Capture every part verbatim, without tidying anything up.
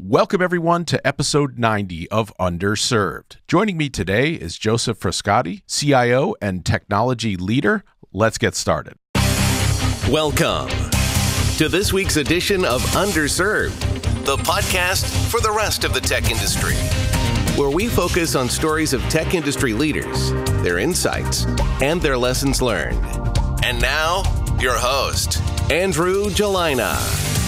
Welcome, everyone, to episode ninety of Underserved. Joining me today is Joseph Frascati, C I O and technology leader. Let's get started. Welcome to this week's edition of Underserved, the podcast for the rest of the tech industry, where we focus on stories of tech industry leaders, their insights, and their lessons learned. And now, your host, Andrew Gelina.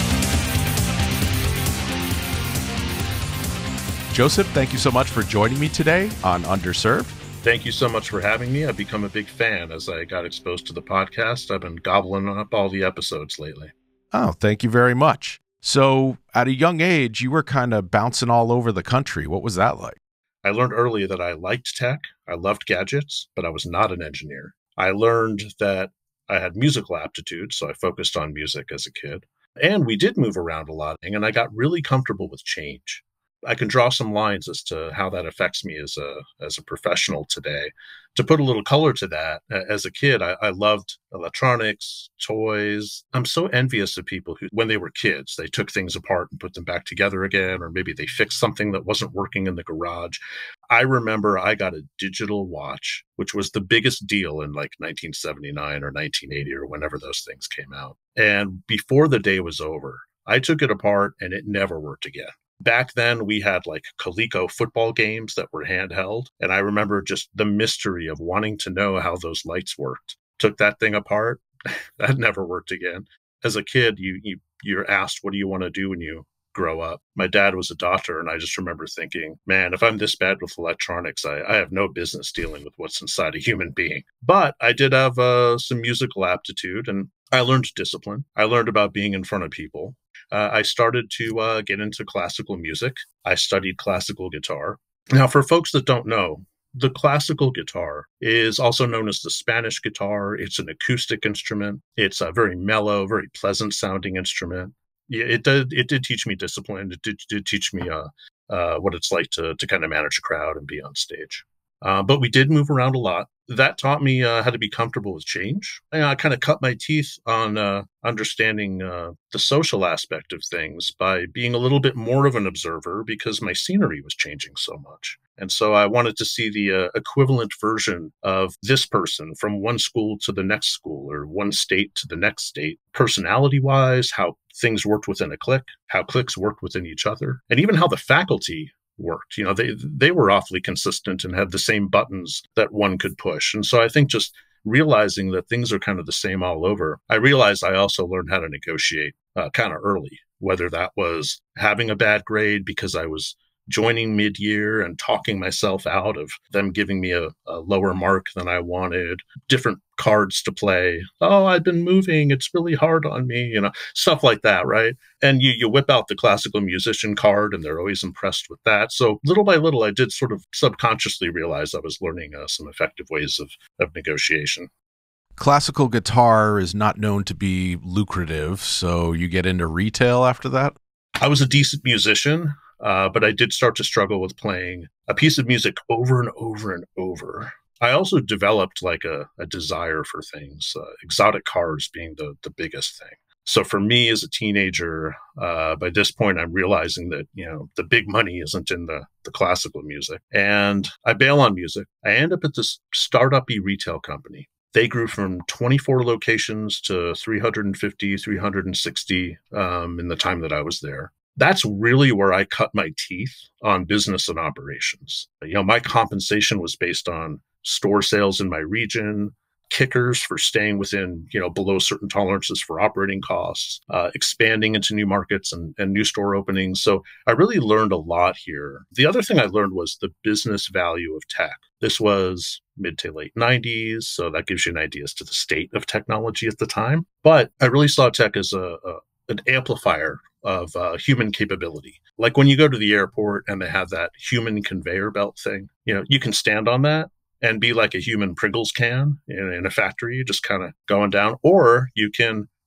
Joseph, thank you so much for joining me today on Underserved. Thank you so much for having me. I've become a big fan as I got exposed to the podcast. I've been gobbling up all the episodes lately. Oh, thank you very much. So at a young age, you were kind of bouncing all over the country. What was that like? I learned early that I liked tech. I loved gadgets, but I was not an engineer. I learned that I had musical aptitude, so I focused on music as a kid. And we did move around a lot, and I got really comfortable with change. I can draw some lines as to how that affects me as a as a professional today. To put a little color to that, as a kid, I, I loved electronics, toys. I'm so envious of people who, when they were kids, they took things apart and put them back together again, or maybe they fixed something that wasn't working in the garage. I remember I got a digital watch, which was the biggest deal in like nineteen seventy-nine or nineteen eighty or whenever those things came out. And before the day was over, I took it apart and it never worked again. Back then, we had like Coleco football games that were handheld. And I remember just the mystery of wanting to know how those lights worked. Took that thing apart. That never worked again. As a kid, you, you, you're asked, what do you want to do when you grow up? My dad was a doctor, and I just remember thinking, man, if I'm this bad with electronics, I, I have no business dealing with what's inside a human being. But I did have uh, some musical aptitude, and I learned discipline. I learned about being in front of people. Uh, I started to uh, get into classical music. I studied classical guitar. Now, for folks that don't know, the classical guitar is also known as the Spanish guitar. It's an acoustic instrument. It's a very mellow, very pleasant sounding instrument. Yeah, it did, it did teach me discipline. It did, did teach me uh, uh, what it's like to, to kind of manage a crowd and be on stage. Uh, but we did move around a lot. That taught me uh, how to be comfortable with change. And I kind of cut my teeth on uh, understanding uh, the social aspect of things by being a little bit more of an observer because my scenery was changing so much. And so I wanted to see the uh, equivalent version of this person from one school to the next school or one state to the next state, personality-wise, how things worked within a clique, how cliques worked within each other, and even how the faculty worked. You know, they they were awfully consistent and had the same buttons that one could push. And so I think just realizing that things are kind of the same all over, I realized I also learned how to negotiate uh, kind of early, whether that was having a bad grade because I was joining mid-year and talking myself out of them giving me a, a lower mark than I wanted, different cards to play. Oh, I've been moving. It's really hard on me, you know, stuff like that, right? And you you whip out the classical musician card and they're always impressed with that. So little by little, I did sort of subconsciously realize I was learning uh, some effective ways of, of negotiation. Classical guitar is not known to be lucrative, so you get into retail after that? I was a decent musician. Uh, but I did start to struggle with playing a piece of music over and over and over. I also developed like a, a desire for things, uh, exotic cars being the, the biggest thing. So for me as a teenager, uh, by this point, I'm realizing that, you know, the big money isn't in the, the classical music. And I bail on music. I end up at this startup-y retail company. They grew from twenty-four locations to three hundred fifty, three hundred sixty um, in the time that I was there. That's really where I cut my teeth on business and operations. You know, my compensation was based on store sales in my region, kickers for staying within, you know, below certain tolerances for operating costs, uh, expanding into new markets and, and new store openings. So I really learned a lot here. The other thing I learned was the business value of tech. This was mid to late nineties, so that gives you an idea as to the state of technology at the time. But I really saw tech as a, a an amplifier of uh, human capability. Like when you go to the airport and they have that human conveyor belt thing, you know, you can stand on that and be like a human Pringles can in, in a factory, just kind of going down, or you can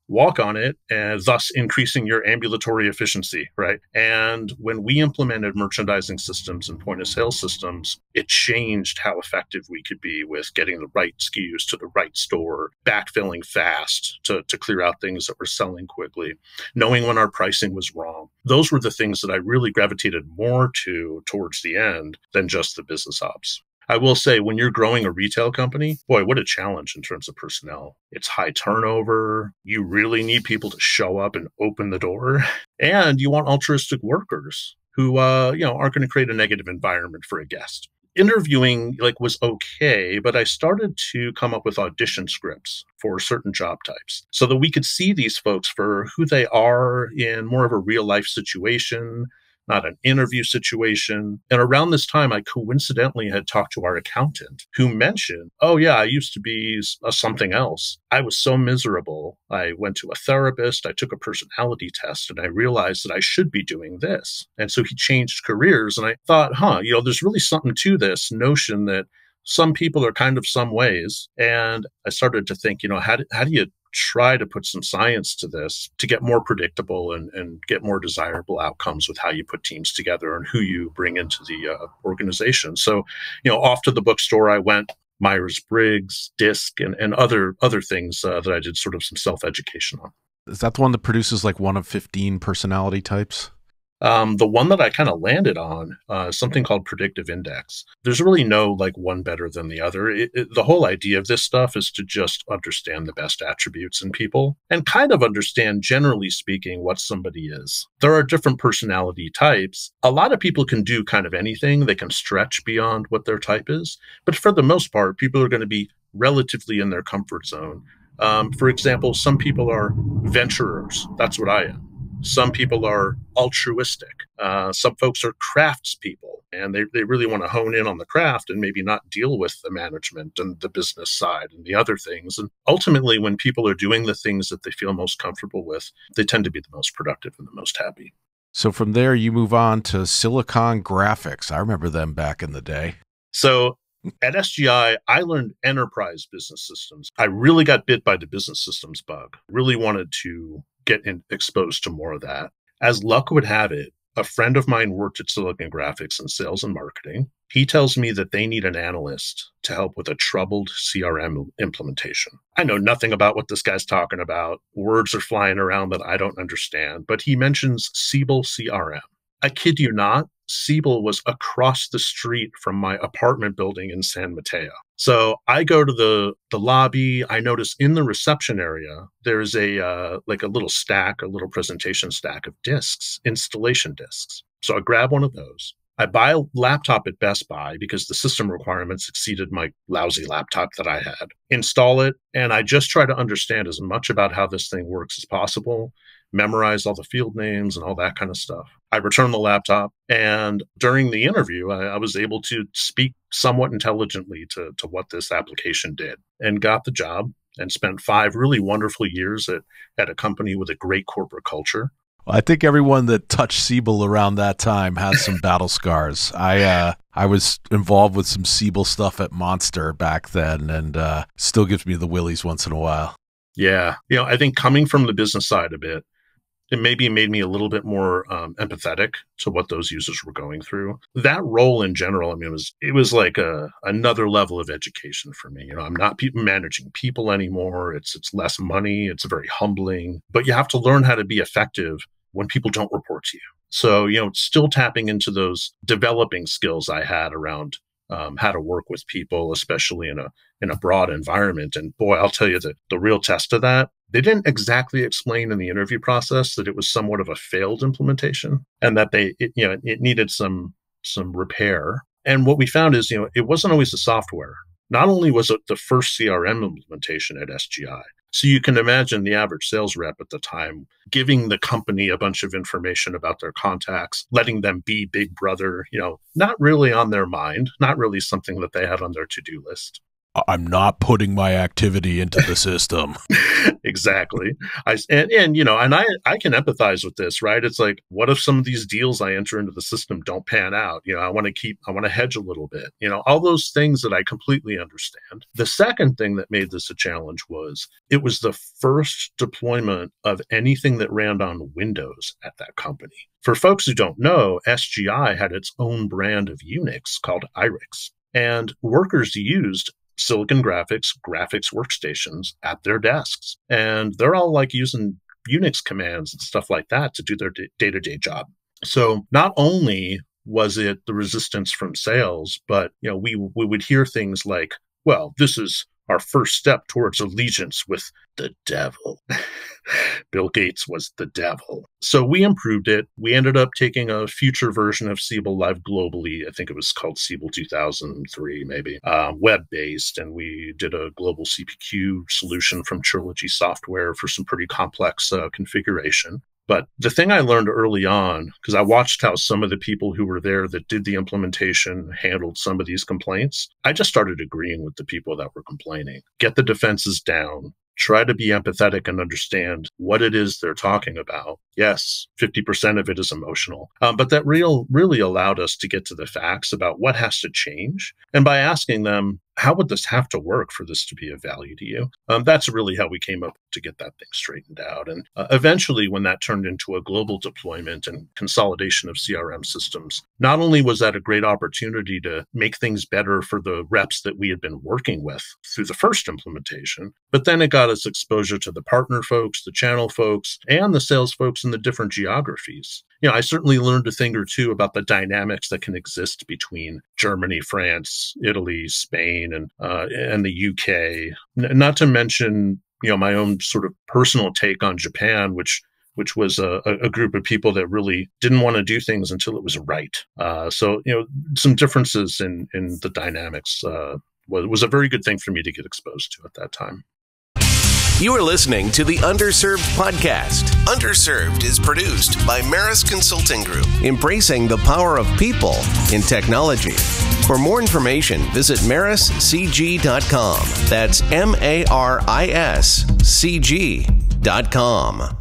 walk on it, and thus increasing your ambulatory efficiency, right? And when we implemented merchandising systems and point of sale systems, it changed how effective we could be with getting the right S K Us to the right store, backfilling fast to, to clear out things that were selling quickly, knowing when our pricing was wrong. Those were the things that I really gravitated more to towards the end than just the business ops. I will say, when you're growing a retail company, boy, what a challenge in terms of personnel. It's high turnover. You really need people to show up and open the door. And you want altruistic workers who, uh, you know, aren't going to create a negative environment for a guest. Interviewing like was okay, but I started to come up with audition scripts for certain job types so that we could see these folks for who they are in more of a real life situation, not an interview situation. And around this time, I coincidentally had talked to our accountant who mentioned, oh yeah, I used to be a something else. I was so miserable. I went to a therapist, I took a personality test, and I realized that I should be doing this. And so he changed careers. And I thought, huh, you know, there's really something to this notion that some people are kind of some ways. And I started to think, you know, how do, how do you try to put some science to this to get more predictable and, and get more desirable outcomes with how you put teams together and who you bring into the uh, organization. So, you know, off to the bookstore I went, Myers-Briggs, DISC, and, and other other things uh, that I did sort of some self-education on. Is that the one that produces like one of fifteen personality types? Um, the one that I kind of landed on uh, is something called Predictive Index. There's really no like one better than the other. It, it, the whole idea of this stuff is to just understand the best attributes in people and kind of understand, generally speaking, what somebody is. There are different personality types. A lot of people can do kind of anything. They can stretch beyond what their type is. But for the most part, people are going to be relatively in their comfort zone. Um, for example, some people are venturers. That's what I am. Some people are altruistic. Uh, some folks are craftspeople, and they, they really want to hone in on the craft and maybe not deal with the management and the business side and the other things. And ultimately, when people are doing the things that they feel most comfortable with, they tend to be the most productive and the most happy. So from there, you move on to Silicon Graphics. I remember them back in the day. So at S G I, I learned enterprise business systems. I really got bit by the business systems bug. Really wanted to get in, exposed to more of that. As luck would have it, a friend of mine worked at Silicon Graphics in sales and marketing. He tells me that they need an analyst to help with a troubled C R M implementation. I know nothing about what this guy's talking about. Words are flying around that I don't understand, but he mentions Siebel C R M. I kid you not, Siebel was across the street from my apartment building in San Mateo. So I go to the, the lobby. I notice in the reception area, there's a uh, like a little stack, a little presentation stack of discs, installation discs. So I grab one of those. I buy a laptop at Best Buy because the system requirements exceeded my lousy laptop that I had. Install it, and I just try to understand as much about how this thing works as possible, memorize all the field names and all that kind of stuff. I returned the laptop, and during the interview, I, I was able to speak somewhat intelligently to, to what this application did and got the job and spent five really wonderful years at, at a company with a great corporate culture. Well, I think everyone that touched Siebel around that time has some battle scars. I uh, I was involved with some Siebel stuff at Monster back then, and uh, still gives me the willies once in a while. Yeah. You know, I think coming from the business side a bit, it maybe made me a little bit more um, empathetic to what those users were going through. That role in general, I mean, it was it was like a another level of education for me. You know, I'm not pe- managing people anymore. It's it's less money. It's very humbling. But you have to learn how to be effective when people don't report to you. So, you know, still tapping into those developing skills I had around um, how to work with people, especially in a in a broad environment. And boy, I'll tell you that the real test of that, they didn't exactly explain in the interview process that it was somewhat of a failed implementation and that they, it, you know, it needed some some repair. And what we found is, you know, it wasn't always the software. Not only was it the first C R M implementation at S G I, so you can imagine the average sales rep at the time giving the company a bunch of information about their contacts, letting them be big brother, you know, not really on their mind, not really something that they had on their to-do list. I'm not putting my activity into the system. Exactly. I, and, and, you know, and I, I can empathize with this, right? It's like, what if some of these deals I enter into the system don't pan out? You know, I want to keep, I want to hedge a little bit, you know, all those things that I completely understand. The second thing that made this a challenge was it was the first deployment of anything that ran on Windows at that company. For folks who don't know, S G I had its own brand of Unix called I R I X, and workers used Silicon Graphics graphics workstations at their desks. And they're all like using Unix commands and stuff like that to do their day-to-day job. So not only was it the resistance from sales, but you know, we we would hear things like, well, this is our first step towards allegiance with the devil. Bill Gates was the devil. So we improved it. We ended up taking a future version of Siebel live globally. I think it was called Siebel two thousand three, maybe, uh, web-based. And we did a global C P Q solution from Trilogy Software for some pretty complex uh, configuration. But the thing I learned early on, because I watched how some of the people who were there that did the implementation handled some of these complaints, I just started agreeing with the people that were complaining. Get the defenses down. Try to be empathetic and understand what it is they're talking about. Yes, fifty percent of it is emotional, um, but that real really allowed us to get to the facts about what has to change. And by asking them, how would this have to work for this to be of value to you? Um, that's really how we came up to get that thing straightened out. And uh, eventually, when that turned into a global deployment and consolidation of C R M systems, not only was that a great opportunity to make things better for the reps that we had been working with through the first implementation, but then it got us exposure to the partner folks, the channel folks, and the sales folks in the different geographies. You know, I certainly learned a thing or two about the dynamics that can exist between Germany, France, Italy, Spain, and uh, and the U K. N- not to mention, you know, my own sort of personal take on Japan, which which was a, a group of people that really didn't want to do things until it was right. Uh, so, you know, some differences in in the dynamics uh, was was a very good thing for me to get exposed to at that time. You are listening to the Underserved Podcast. Underserved is produced by Maris Consulting Group, embracing the power of people in technology. For more information, visit maris c g dot com. That's M A R I S C G dot com.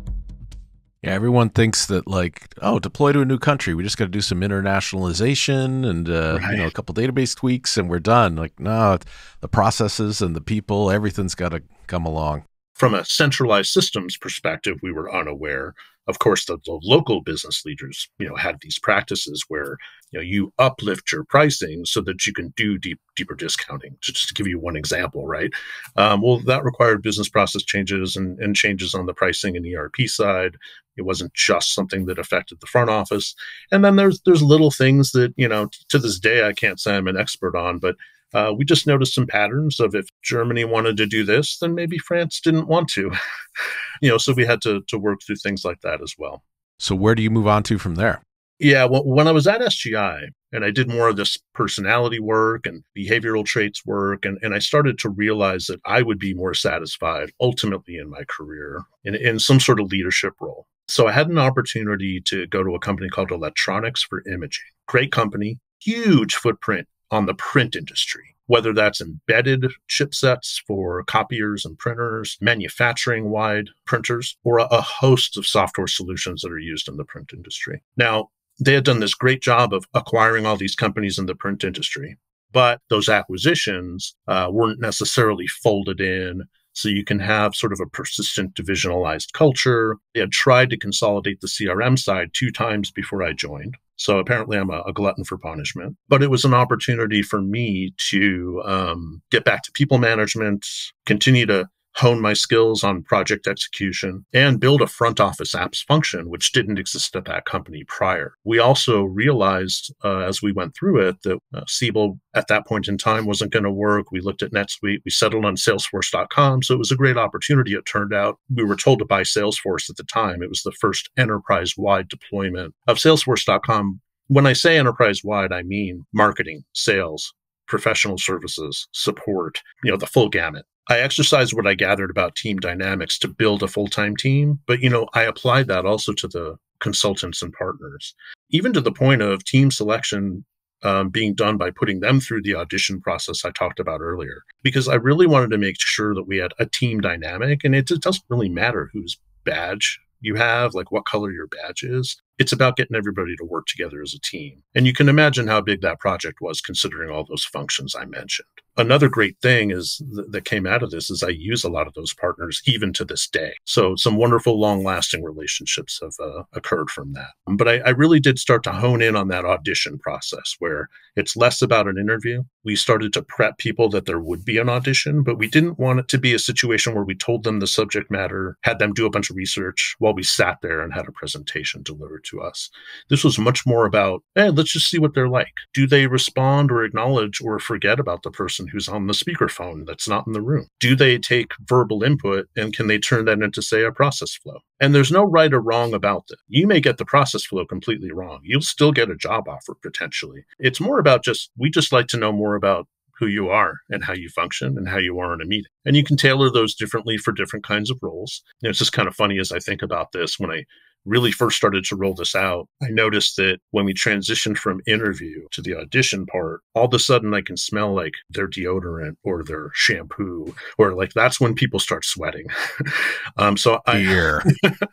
Yeah, everyone thinks that, like, oh, deploy to a new country, we just got to do some internationalization and uh, right. you know, a couple database tweaks and we're done. Like, no, the processes and the people, everything's got to come along. From a centralized systems perspective, we were unaware. Of course, the, the local business leaders, you know, had these practices where, you know, you uplift your pricing so that you can do deep, deeper discounting. Just to give you one example, right? Um, well, that required business process changes and, and changes on the pricing and E R P side. It wasn't just something that affected the front office. And then there's there's little things that, you know, to this day I can't say I'm an expert on, but Uh, we just noticed some patterns of if Germany wanted to do this, then maybe France didn't want to. you know, so we had to to work through things like that as well. So where do you move on to from there? Yeah, well, when I was at S G I and I did more of this personality work and behavioral traits work, and, and I started to realize that I would be more satisfied ultimately in my career in, in some sort of leadership role. So I had an opportunity to go to a company called Electronics for Imaging. Great company, huge footprint on the print industry, whether that's embedded chipsets for copiers and printers, manufacturing-wide printers, or a, a host of software solutions that are used in the print industry. Now, they had done this great job of acquiring all these companies in the print industry, but those acquisitions uh, weren't necessarily folded in. So you can have sort of a persistent divisionalized culture. They had tried to consolidate the C R M side two times before I joined. So apparently I'm a, a glutton for punishment. But it was an opportunity for me to um, get back to people management, continue to hone my skills on project execution, and build a front office apps function, which didn't exist at that company prior. We also realized uh, as we went through it that uh, Siebel at that point in time wasn't going to work. We looked at NetSuite. We settled on Salesforce dot com. So it was a great opportunity. It turned out we were told to buy Salesforce at the time. It was the first enterprise-wide deployment of Salesforce dot com. When I say enterprise-wide, I mean marketing, sales, professional services, support, you know, the full gamut. I exercised what I gathered about team dynamics to build a full-time team, but, you know, I applied that also to the consultants and partners, even to the point of team selection um, being done by putting them through the audition process I talked about earlier, because I really wanted to make sure that we had a team dynamic. And it, it doesn't really matter whose badge you have, like what color your badge is. It's about getting everybody to work together as a team. And you can imagine how big that project was considering all those functions I mentioned. Another great thing is th- that came out of this is I use a lot of those partners even to this day. So some wonderful, long-lasting relationships have uh, occurred from that. But I, I really did start to hone in on that audition process where it's less about an interview. We started to prep people that there would be an audition, but we didn't want it to be a situation where we told them the subject matter, had them do a bunch of research while we sat there and had a presentation delivered to us. This was much more about, hey, let's just see what they're like. Do they respond or acknowledge or forget about the person who's on the speakerphone that's not in the room? Do they take verbal input and can they turn that into, say, a process flow? And there's no right or wrong about that. You may get the process flow completely wrong. You'll still get a job offer potentially. It's more about just, we just like to know more about who you are and how you function and how you are in a meeting. And you can tailor those differently for different kinds of roles. You know, it's just kind of funny as I think about this. When I really first started to roll this out, I noticed that when we transitioned from interview to the audition part, all of a sudden I can smell like their deodorant or their shampoo, or like that's when people start sweating. um, so I,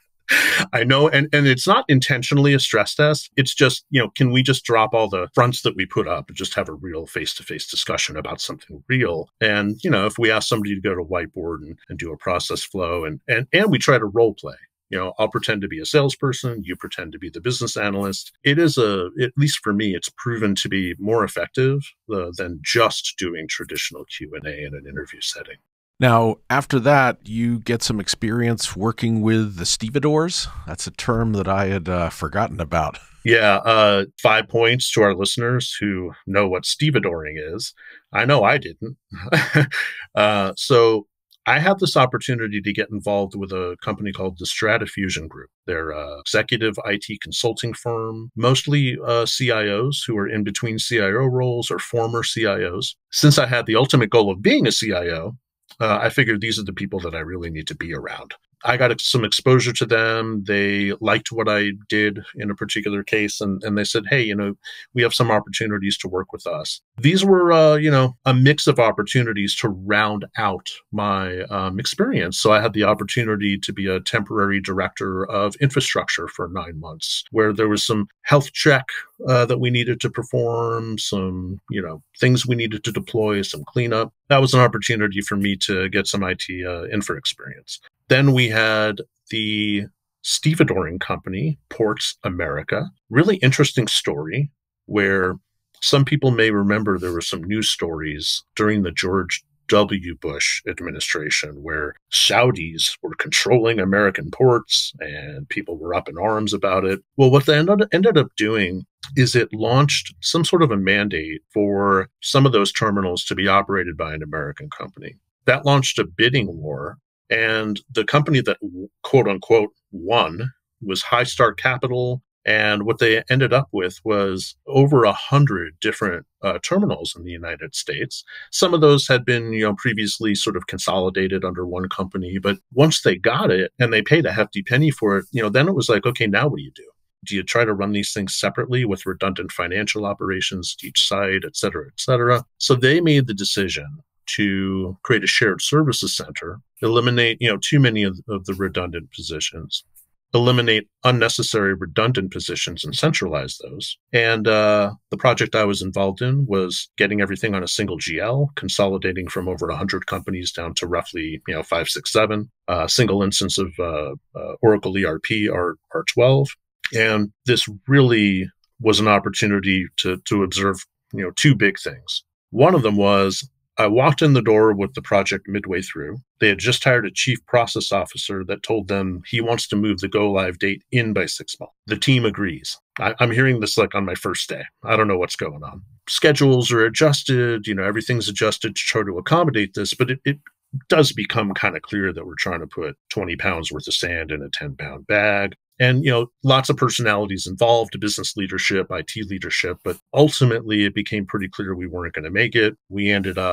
I know, and, and it's not intentionally a stress test. It's just, you know, can we just drop all the fronts that we put up and just have a real face-to-face discussion about something real? And, you know, if we ask somebody to go to whiteboard and, and do a process flow and, and, and we try to role play, you know, I'll pretend to be a salesperson, you pretend to be the business analyst. It is a, at least for me, it's proven to be more effective uh, than just doing traditional Q and A in an interview setting. Now, after that, you get some experience working with the stevedores. That's a term that I had uh, forgotten about. Yeah, uh, five points to our listeners who know what stevedoring is. I know I didn't. uh, so I had this opportunity to get involved with a company called the Stratafusion Group. They're an executive I T consulting firm, mostly uh, C I Os who are in between C I O roles or former C I Os. Since I had the ultimate goal of being a C I O, Uh, I figured these are the people that I really need to be around. I got some exposure to them. They liked what I did in a particular case, and, and they said, hey, you know, we have some opportunities to work with us. These were, uh, you know, a mix of opportunities to round out my um, experience. So I had the opportunity to be a temporary director of infrastructure for nine months, where there was some health check uh, that we needed to perform, some, you know, things we needed to deploy, some cleanup. That was an opportunity for me to get some I T uh, infra experience. Then we had the stevedoring company, Ports America. Really interesting story where some people may remember there were some news stories during the George W. Bush administration where Saudis were controlling American ports and people were up in arms about it. Well, what they ended, ended up doing is it launched some sort of a mandate for some of those terminals to be operated by an American company. That launched a bidding war. And the company that, quote unquote, won was High Start Capital. And what they ended up with was over a hundred different uh, terminals in the United States. Some of those had been, you know, previously sort of consolidated under one company. But once they got it and they paid a hefty penny for it, you know, then it was like, okay, now what do you do? Do you try to run these things separately with redundant financial operations to each site, et cetera, et cetera? So they made the decision to create a shared services center, eliminate, you know, too many of, of the redundant positions, eliminate unnecessary redundant positions and centralize those. And uh, the project I was involved in was getting everything on a single G L, consolidating from over one hundred companies down to roughly, you know, five, six, seven, uh, single instance of uh, uh, Oracle E R P, R, R12. And this really was an opportunity to, to observe, you know, two big things. One of them was I walked in the door with the project midway through. They had just hired a chief process officer that told them he wants to move the go live date in by six months. The team agrees. I, I'm hearing this like on my first day. I don't know what's going on. Schedules are adjusted. You know, everything's adjusted to try to accommodate this, but it, it does become kind of clear that we're trying to put twenty pounds worth of sand in a ten pound bag. And, you know, lots of personalities involved, business leadership, I T leadership, but ultimately it became pretty clear we weren't going to make it. We ended up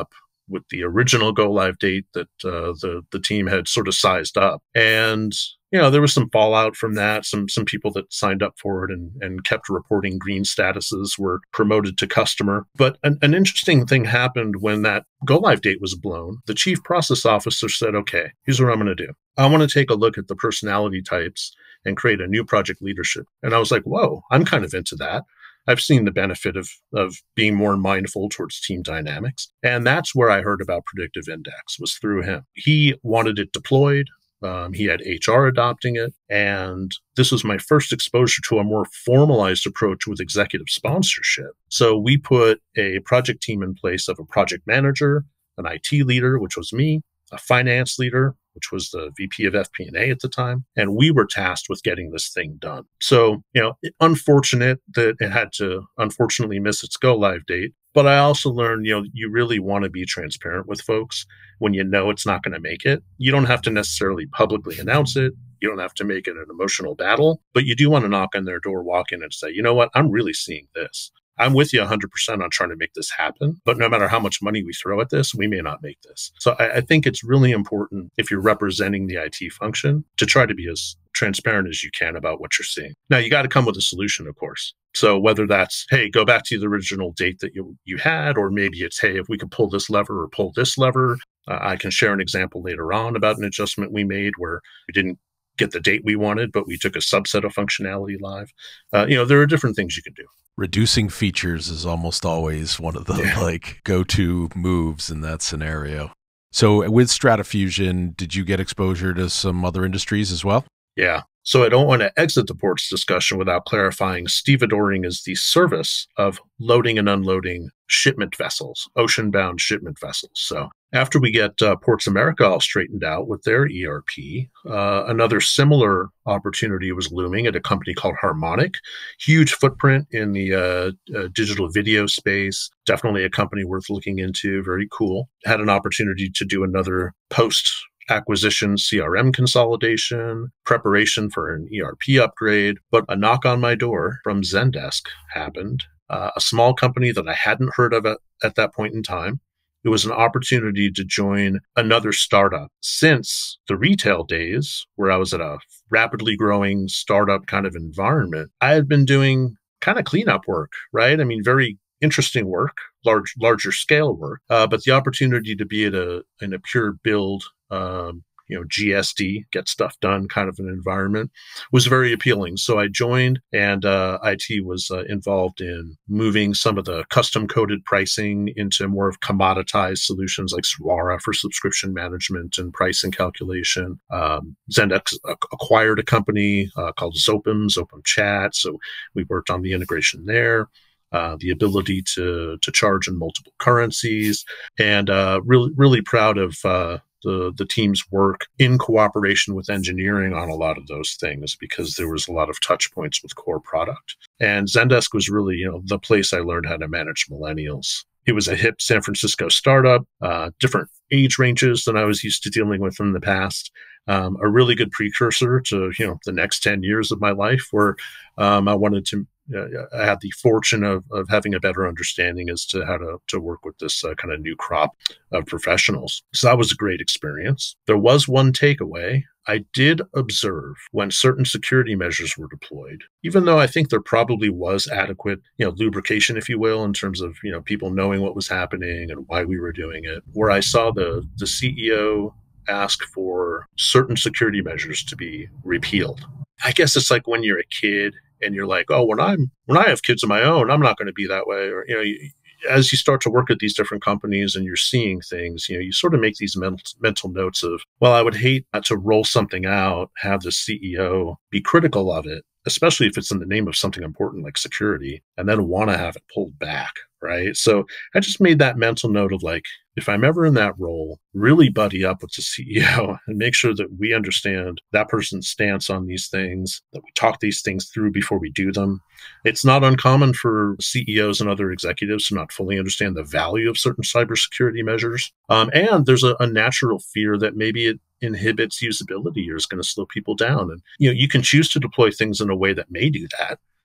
with the original go live date that uh, the the team had sort of sized up. And you know, there was some fallout from that. Some some people that signed up for it and, and kept reporting green statuses were promoted to customer. But an, an interesting thing happened when that go live date was blown. The chief process officer said, okay, here's what I'm going to do. I want to take a look at the personality types and create a new project leadership. And I was like, whoa, I'm kind of into that. I've seen the benefit of, of being more mindful towards team dynamics. And that's where I heard about Predictive Index, was through him. He wanted it deployed. Um, he had H R adopting it. And this was my first exposure to a more formalized approach with executive sponsorship. So we put a project team in place of a project manager, an I T leader, which was me, a finance leader, which was the V P of F P and A at the time. And we were tasked with getting this thing done. So, you know, unfortunate that it had to unfortunately miss its go live date. But I also learned, you know, you really want to be transparent with folks when you know it's not going to make it. You don't have to necessarily publicly announce it. You don't have to make it an emotional battle, but you do want to knock on their door, walk in and say, you know what, I'm really seeing this. I'm with you one hundred percent on trying to make this happen, but no matter how much money we throw at this, we may not make this. So I, I think it's really important, if you're representing the I T function, to try to be as transparent as you can about what you're seeing. Now, you got to come with a solution, of course. So whether that's, hey, go back to the original date that you, you had, or maybe it's, hey, if we could pull this lever or pull this lever. Uh, I can share an example later on about an adjustment we made where we didn't get the date we wanted, but we took a subset of functionality live. Uh, you know, there are different things you can do. Reducing features is almost always one of the yeah. like go-to moves in that scenario. So with Stratafusion, did you get exposure to some other industries as well? Yeah. So I don't want to exit the ports discussion without clarifying stevedoring is the service of loading and unloading shipment vessels, ocean-bound shipment vessels. So after we get uh, Ports America all straightened out with their E R P, uh, another similar opportunity was looming at a company called Harmonic. Huge footprint in the uh, uh, digital video space. Definitely a company worth looking into. Very cool. Had an opportunity to do another post acquisition C R M consolidation, preparation for an E R P upgrade, but a knock on my door from Zendesk happened. Uh, a small company that I hadn't heard of at, at that point in time. It was an opportunity to join another startup. Since the retail days, where I was at a rapidly growing startup kind of environment, I had been doing kind of cleanup work, right? I mean, very interesting work, large, larger scale work, uh, but the opportunity to be at a in a pure build, um, you know, G S D, get stuff done kind of an environment was very appealing. So I joined, and uh, I T was uh, involved in moving some of the custom coded pricing into more of commoditized solutions like Swara for subscription management and pricing calculation. Um, Zendesk acquired a company uh, called Zopim, Zopim Chat. So we worked on the integration there. Uh, the ability to to charge in multiple currencies, and uh, really really proud of uh, the the team's work in cooperation with engineering on a lot of those things, because there was a lot of touch points with core product. And Zendesk was really, you know, the place I learned how to manage millennials. It was a hip San Francisco startup, uh, different age ranges than I was used to dealing with in the past. Um, a really good precursor to, you know, the next ten years of my life, where um, I wanted to. Uh, I had the fortune of, of having a better understanding as to how to, to work with this uh, kind of new crop of professionals. So that was a great experience. There was one takeaway. I did observe when certain security measures were deployed, even though I think there probably was adequate, you know, lubrication, if you will, in terms of, you know, people knowing what was happening and why we were doing it, where I saw the, the C E O ask for certain security measures to be repealed. I guess it's like when you're a kid and you're like, oh, when I'm when I have kids of my own, I'm not going to be that way. Or, you know, you, as you start to work at these different companies and you're seeing things, you know, you sort of make these mental, mental notes of, well, I would hate to roll something out, have the C E O be critical of it, especially if it's in the name of something important like security, and then want to have it pulled back, right? So I just made that mental note of like, if I'm ever in that role, really buddy up with the C E O and make sure that we understand that person's stance on these things, that we talk these things through before we do them. It's not uncommon for C E Os and other executives to not fully understand the value of certain cybersecurity measures. Um, and there's a, a natural fear that maybe it inhibits usability or is going to slow people down. And, you know, you can choose to deploy things in a way that may do that.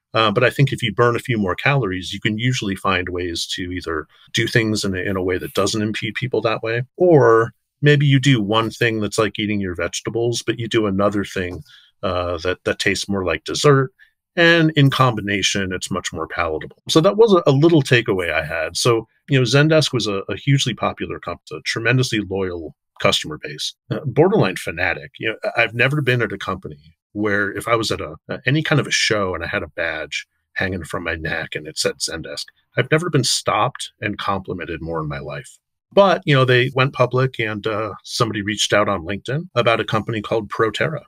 Uh, but I think if you burn a few more calories, you can usually find ways to either do things in a, in a way that doesn't impede people that way, or maybe you do one thing that's like eating your vegetables, but you do another thing uh, that, that tastes more like dessert. And in combination, it's much more palatable. So that was a, a little takeaway I had. So, you know, Zendesk was a, a hugely popular company, a tremendously loyal customer base, uh, borderline fanatic. You know, I've never been at a company where if I was at a any kind of a show and I had a badge hanging from my neck and it said Zendesk, I've never been stopped and complimented more in my life. But, you know, they went public and uh, somebody reached out on LinkedIn about a company called Proterra.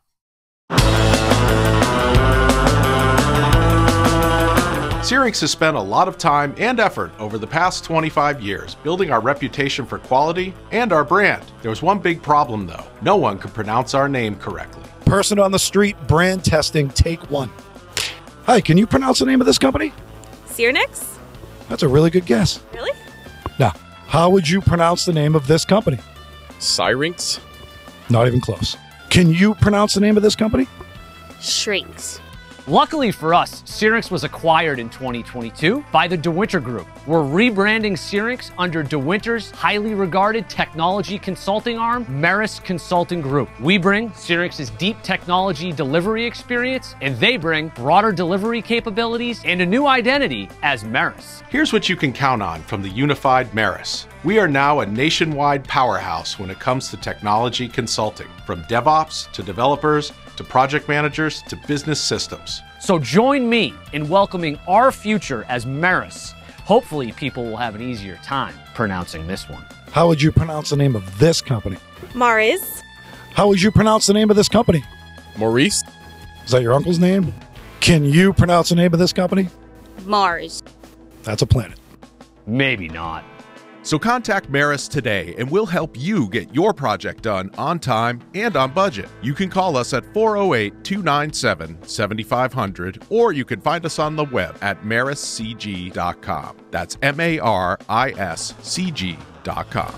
Syrinx has spent a lot of time and effort over the past twenty-five years building our reputation for quality and our brand. There was one big problem, though. No one could pronounce our name correctly. Person on the street, brand testing, take one. Hi, can you pronounce the name of this company? Syrinx? That's a really good guess. Really? Now, how would you pronounce the name of this company? Syrinx? Not even close. Can you pronounce the name of this company? Shrinks. Luckily for us, Syrinx was acquired in twenty twenty-two by the DeWinter Group. We're rebranding Syrinx under DeWinter's highly regarded technology consulting arm, Meris Consulting Group. We bring Syrinx's deep technology delivery experience, and they bring broader delivery capabilities and a new identity as Meris. Here's what you can count on from the unified Meris. We are now a nationwide powerhouse when it comes to technology consulting, from DevOps to developers to project managers to business systems. So join me in welcoming our future as Meris. Hopefully people will have an easier time pronouncing this one. How would you pronounce the name of this company? Mariz. How would you pronounce the name of this company? Maurice? Is that your uncle's name? Can you pronounce the name of this company? Mars. That's a planet. Maybe not. So contact Meris today and we'll help you get your project done on time and on budget. You can call us at four oh eight, two nine seven, seven five zero zero or you can find us on the web at maris c g dot com. That's M A R I S C G dot com.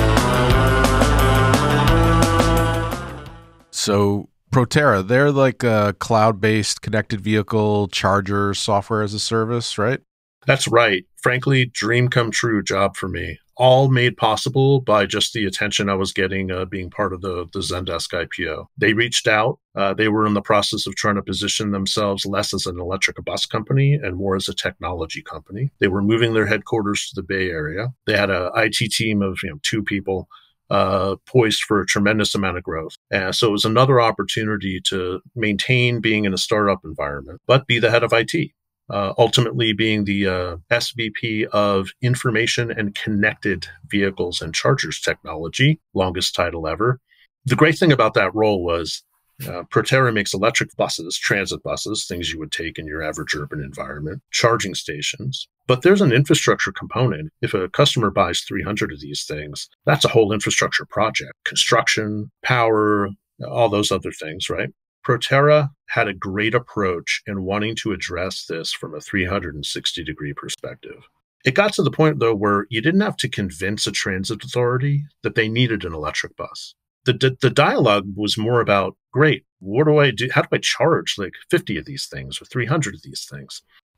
So Proterra, they're like a cloud-based connected vehicle charger software as a service, right? That's right. Frankly, dream come true job for me. All made possible by just the attention I was getting uh, being part of the, the Zendesk I P O. They reached out. Uh, they were in the process of trying to position themselves less as an electric bus company and more as a technology company. They were moving their headquarters to the Bay Area. They had an I T team of you know two people uh, poised for a tremendous amount of growth. Uh, so it was another opportunity to maintain being in a startup environment, but be the head of I T. Uh, ultimately being the uh, S V P of Information and Connected Vehicles and Chargers Technology, longest title ever. The great thing about that role was uh, Proterra makes electric buses, transit buses, things you would take in your average urban environment, charging stations. But there's an infrastructure component. If a customer buys three hundred of these things, that's a whole infrastructure project, construction, power, all those other things, right? Proterra had a great approach in wanting to address this from a three hundred sixty degree perspective. It got to the point, though, where you didn't have to convince a transit authority that they needed an electric bus. The, the, the dialogue was more about, great, what do I do? How do I charge like fifty of these things or three hundred of these things?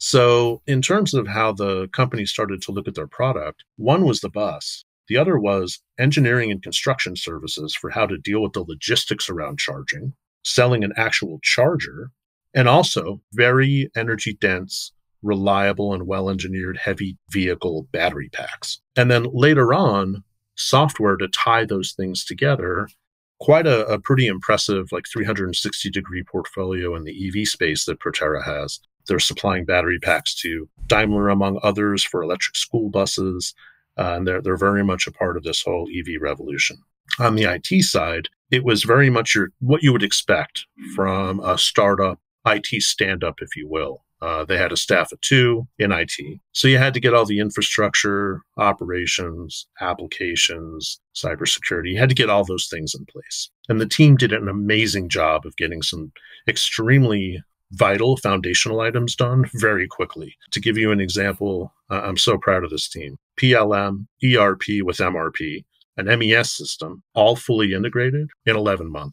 So in terms of how the company started to look at their product, one was the bus. The other was engineering and construction services for how to deal with the logistics around charging, selling an actual charger, and also very energy dense, reliable, and well-engineered heavy vehicle battery packs. And then later on, software to tie those things together. Quite a, a pretty impressive like three hundred sixty degree portfolio in the E V space that Proterra has. They're supplying battery packs to Daimler, among others, for electric school buses. Uh, and they're, they're very much a part of this whole E V revolution. On the I T side, it was very much your what you would expect from a startup I T stand-up, if you will. Uh, they had a staff of two in I T. So you had to get all the infrastructure, operations, applications, cybersecurity. You had to get all those things in place. And the team did an amazing job of getting some extremely vital foundational items done very quickly. To give you an example, uh, I'm so proud of this team. P L M, E R P with M R P, an M E S system, all fully integrated in eleven months.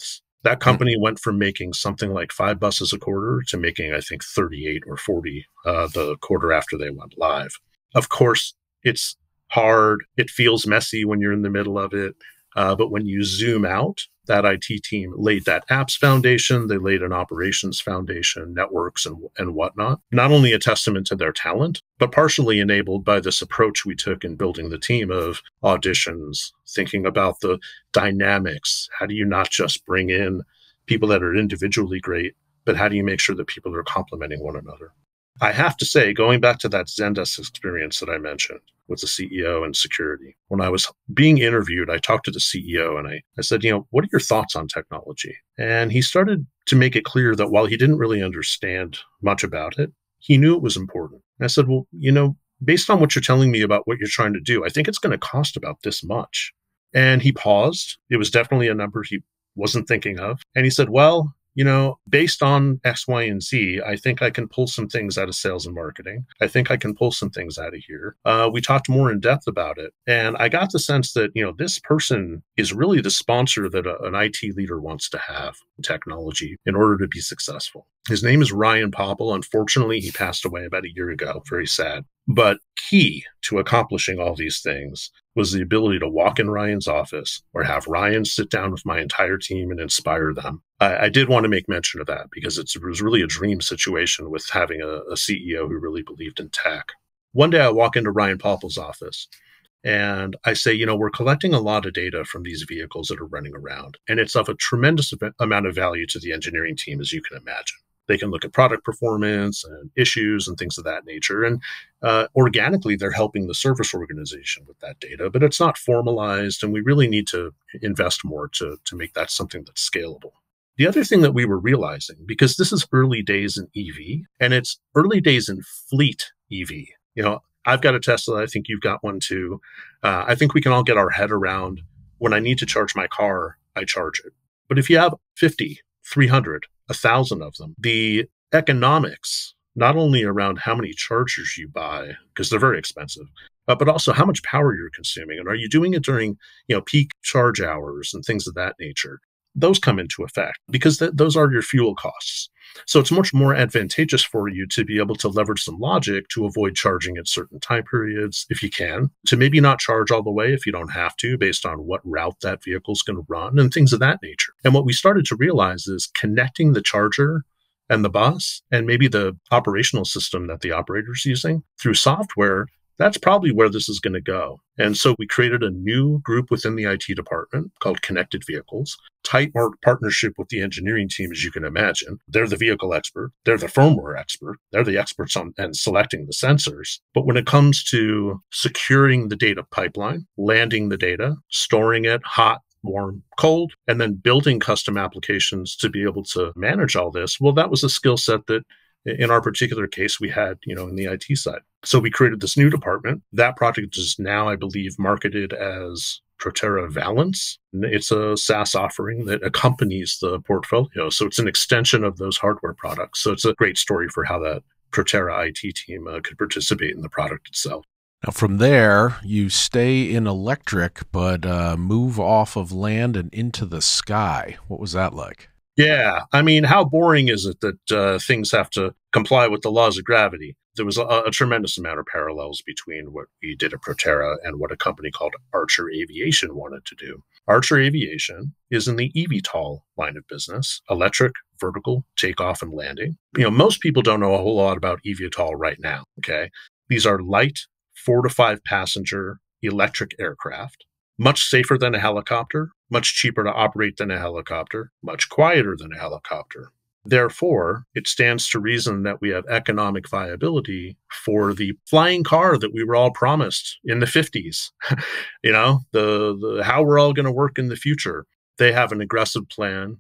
That company went from making something like five buses a quarter to making, I think, thirty-eight or forty uh, the quarter after they went live. Of course, it's hard. It feels messy when you're in the middle of it. Uh, but when you zoom out, that I T team laid that apps foundation, they laid an operations foundation, networks and, and whatnot. Not only a testament to their talent, but partially enabled by this approach we took in building the team of auditions, thinking about the dynamics. How do you not just bring in people that are individually great, but how do you make sure that people are complementing one another? I have to say, going back to that Zendesk experience that I mentioned with the C E O and security, when I was being interviewed, I talked to the C E O and I, I said, you know, what are your thoughts on technology? And he started to make it clear that while he didn't really understand much about it, he knew it was important. And I said, well, you know, based on what you're telling me about what you're trying to do, I think it's going to cost about this much. And he paused. It was definitely a number he wasn't thinking of. And he said, well, you know, based on X, Y, and Z, I think I can pull some things out of sales and marketing. I think I can pull some things out of here. Uh, we talked more in depth about it. And I got the sense that, you know, this person is really the sponsor that a, an I T leader wants to have in technology in order to be successful. His name is Ryan Popple. Unfortunately, he passed away about a year ago. Very sad. But key to accomplishing all these things was the ability to walk in Ryan's office or have Ryan sit down with my entire team and inspire them. I, I did want to make mention of that because it's, it was really a dream situation with having a, a C E O who really believed in tech. One day I walk into Ryan Popple's office and I say, you know, we're collecting a lot of data from these vehicles that are running around, and it's of a tremendous amount of value to the engineering team, as you can imagine. They can look at product performance and issues and things of that nature. And uh, organically, they're helping the service organization with that data, but it's not formalized. And we really need to invest more to, to make that something that's scalable. The other thing that we were realizing, because this is early days in E V and it's early days in fleet E V, you know, I've got a Tesla. I think you've got one too. Uh, I think we can all get our head around when I need to charge my car, I charge it. But if you have fifty, three hundred, a thousand of them, the economics, not only around how many chargers you buy, because they're very expensive, uh, but also how much power you're consuming. And are you doing it during, you know, peak charge hours and things of that nature? Those come into effect because th- those are your fuel costs. So it's much more advantageous for you to be able to leverage some logic to avoid charging at certain time periods, if you can, to maybe not charge all the way if you don't have to, based on what route that vehicle is going to run and things of that nature. And what we started to realize is connecting the charger and the bus and maybe the operational system that the operator's using through software, that's probably where this is going to go. And so we created a new group within the I T department called Connected Vehicles, tight partnership with the engineering team, as you can imagine. They're the vehicle expert. They're the firmware expert. They're the experts on and selecting the sensors. But when it comes to securing the data pipeline, landing the data, storing it hot, warm, cold, and then building custom applications to be able to manage all this, well, that was a skill set that in our particular case, we had, you know, in the I T side. So we created this new department. That project is now, I believe, marketed as Proterra Valence. It's a SaaS offering that accompanies the portfolio. So it's an extension of those hardware products. So it's a great story for how that Proterra I T team uh, could participate in the product itself. Now, from there, you stay in electric, but uh, move off of land and into the sky. What was that like? Yeah. I mean, how boring is it that uh, things have to comply with the laws of gravity? There was a, a tremendous amount of parallels between what we did at Proterra and what a company called Archer Aviation wanted to do. Archer Aviation is in the eVTOL line of business, electric, vertical, takeoff and landing. You know, most people don't know a whole lot about eVTOL right now, okay? These are light, four to five passenger electric aircraft. Much safer than a helicopter, much cheaper to operate than a helicopter, much quieter than a helicopter. Therefore, it stands to reason that we have economic viability for the flying car that we were all promised in the fifties. You know, the, the how we're all going to work in the future. They have an aggressive plan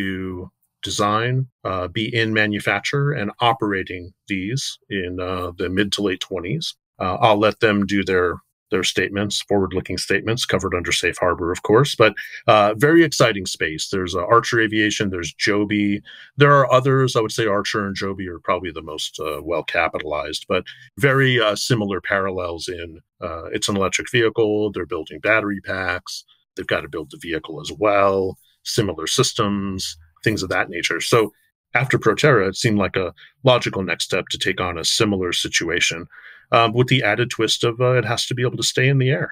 to design, uh, be in manufacture and operating these in uh, the mid to late twenties. Uh, I'll let them do their their statements, forward-looking statements covered under safe harbor, of course, but uh, very exciting space. There's uh, Archer Aviation, there's Joby. There are others. I would say Archer and Joby are probably the most uh, well-capitalized, but very uh, similar parallels in uh, it's an electric vehicle. They're building battery packs. They've got to build the vehicle as well. similar systems, things of that nature. So after Proterra, it seemed like a logical next step to take on a similar situation, um, with the added twist of uh, it has to be able to stay in the air.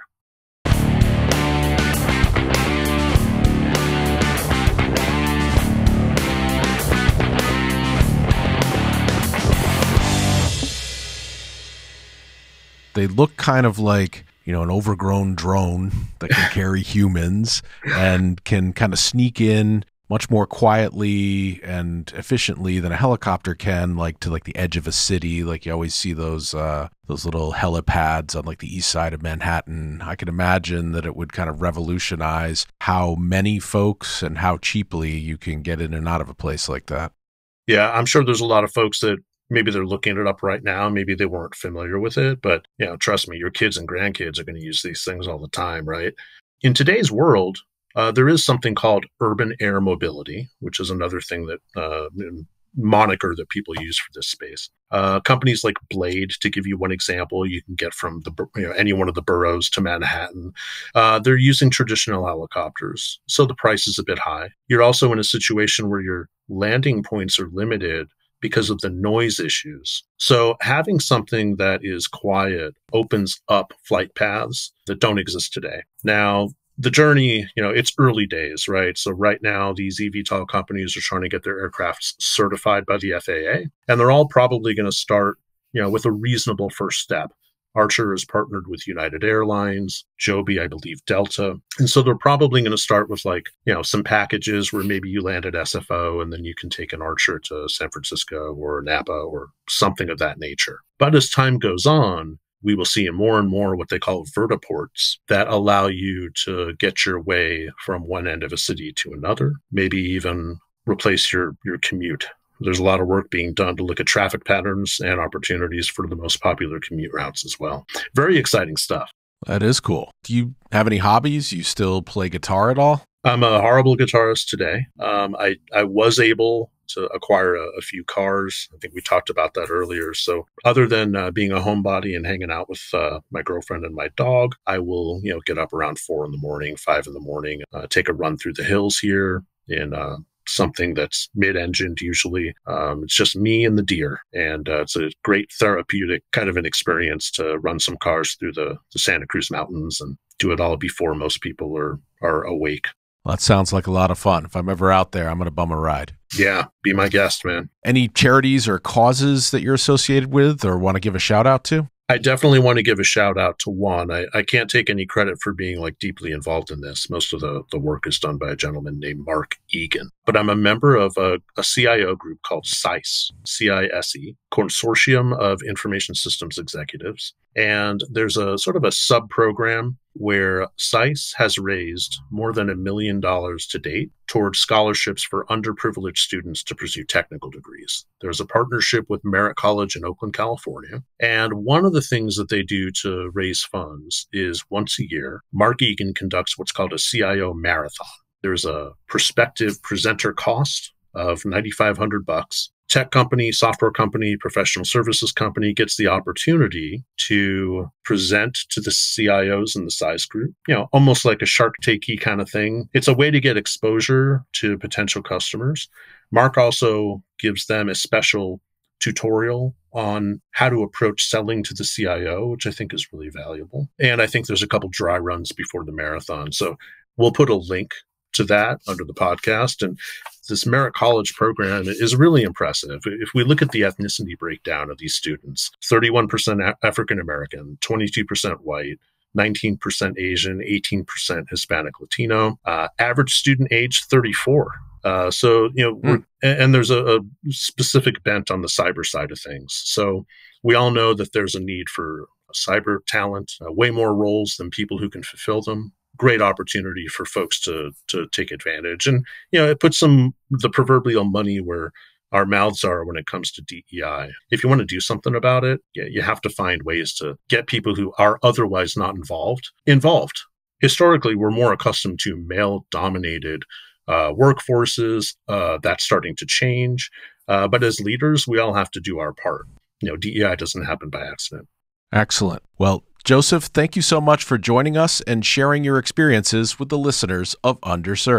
They look kind of like, you know, an overgrown drone that can carry humans and can kind of sneak in much more quietly and efficiently than a helicopter can, like to like the edge of a city. Like you always see those uh, those little helipads on like the east side of Manhattan. I can imagine that it would kind of revolutionize how many folks and how cheaply you can get in and out of a place like that. Yeah, I'm sure there's a lot of folks that maybe they're looking it up right now. Maybe they weren't familiar with it, but you know, trust me, your kids and grandkids are going to use these things all the time, right? In today's world, uh, there is something called urban air mobility, which is another thing that uh, moniker that people use for this space. Uh, companies like Blade, to give you one example, you can get from the you know, any one of the boroughs to Manhattan. Uh, they're using traditional helicopters, so the price is a bit high. You're also in a situation where your landing points are limited because of the noise issues. So having something that is quiet opens up flight paths that don't exist today. Now, the journey, you know, it's early days, right? So right now, these eVTOL companies are trying to get their aircrafts certified by the F A A, and they're all probably going to start, you know, with a reasonable first step. Archer is partnered with United Airlines, Joby, I believe, Delta. And so they're probably going to start with like, you know, some packages where maybe you land at S F O and then you can take an Archer to San Francisco or Napa or something of that nature. But as time goes on, we will see more and more what they call vertiports that allow you to get your way from one end of a city to another, maybe even replace your, your commute. There's a lot of work being done to look at traffic patterns and opportunities for the most popular commute routes as well. Very exciting stuff. That is cool. Do you have any hobbies? You still play guitar at all? I'm a horrible guitarist today. Um, I, I was able to acquire a, a few cars. I think we talked about that earlier. So other than uh, being a homebody and hanging out with uh, my girlfriend and my dog, I will, you know, get up around four in the morning, five in the morning, uh, take a run through the hills here in uh, something that's mid-engined usually. Um, it's just me and the deer. And uh, it's a great therapeutic kind of an experience to run some cars through the, the Santa Cruz Mountains and do it all before most people are, are awake. Well, that sounds like a lot of fun. If I'm ever out there, I'm going to bum a ride. Yeah, be my guest, man. Any charities or causes that you're associated with or want to give a shout out to? I definitely want to give a shout out to one. I, I can't take any credit for being like deeply involved in this. Most of the, the work is done by a gentleman named Mark Egan. But I'm a member of a, a C I O group called CISE, C I S E, Consortium of Information Systems Executives. And there's a sort of a sub-program where CISE has raised more than a million dollars to date towards scholarships for underprivileged students to pursue technical degrees. There's a partnership with Merritt College in Oakland, California. And one of the things that they do to raise funds is once a year, Mark Egan conducts what's called a C I O marathon. There's a prospective presenter cost of nine thousand five hundred bucks. Tech company, software company, professional services company gets the opportunity to present to the C I Os in the CISE group, you know, almost like a Shark Tank-y kind of thing. It's a way to get exposure to potential customers. Mark also gives them a special tutorial on how to approach selling to the C I O, which I think is really valuable. And I think there's a couple dry runs before the marathon. So we'll put a link to that under the podcast. And this Merritt College program is really impressive. If we look at the ethnicity breakdown of these students, thirty-one percent African-American, twenty-two percent white, nineteen percent Asian, eighteen percent Hispanic Latino, uh, average student age thirty-four. Uh, so, you know, mm. and, and there's a, a specific bent on the cyber side of things. So we all know that there's a need for cyber talent, uh, way more roles than people who can fulfill them. Great opportunity for folks to to take advantage. And, you know, it puts some, the proverbial money where our mouths are when it comes to D E I. If you want to do something about it, yeah, you have to find ways to get people who are otherwise not involved, involved. Historically, we're more accustomed to male-dominated uh, workforces. Uh, that's starting to change. Uh, but as leaders, we all have to do our part. You know, D E I doesn't happen by accident. Excellent. Well, Joseph, thank you so much for joining us and sharing your experiences with the listeners of Underserved.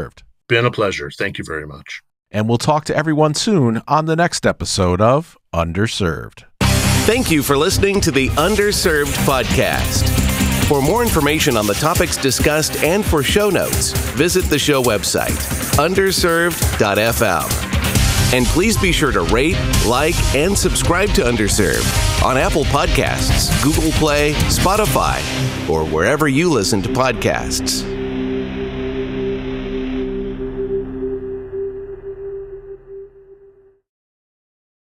Been a pleasure. Thank you very much. And we'll talk to everyone soon on the next episode of Underserved. Thank you for listening to the Underserved podcast. For more information on the topics discussed and for show notes, visit the show website, underserved dot f m. And please be sure to rate, like, and subscribe to Underserved on Apple Podcasts, Google Play, Spotify, or wherever you listen to podcasts.